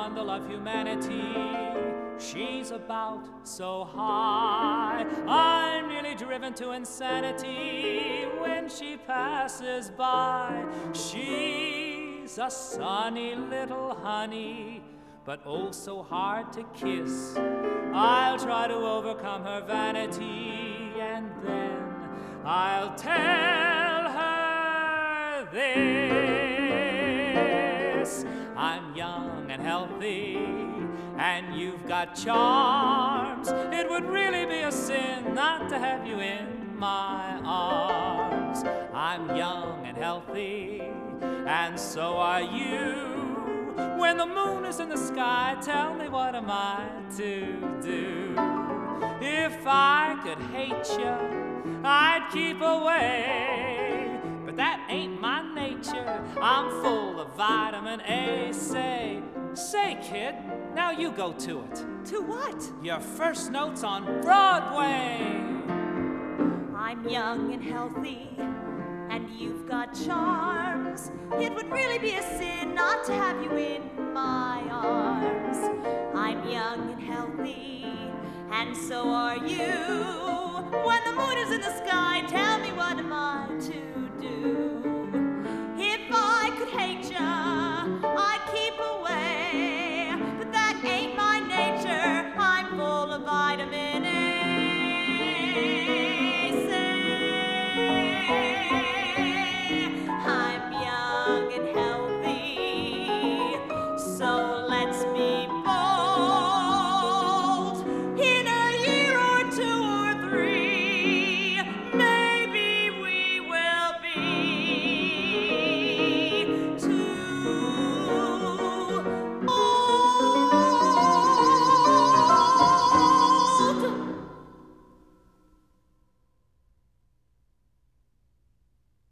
bundle of humanity. She's about so high, I'm nearly driven to insanity when she passes by. She's a sunny little honey, but oh so hard to kiss. I'll try to overcome her vanity, and then I'll tell her this. I'm young and healthy, and you've got charms. It would really be a sin not to have you in my arms. I'm young and healthy, and so are you. When the moon is in the sky, tell me, what am I to do? If I could hate you, I'd keep away, but that ain't my nature. I'm full of vitamin A. Say, kid, now you go to it. To what? Your first note's on Broadway. I'm young and healthy, and you've got charms. It would really be a sin not to have you in my arms. I'm young and healthy, and so are you.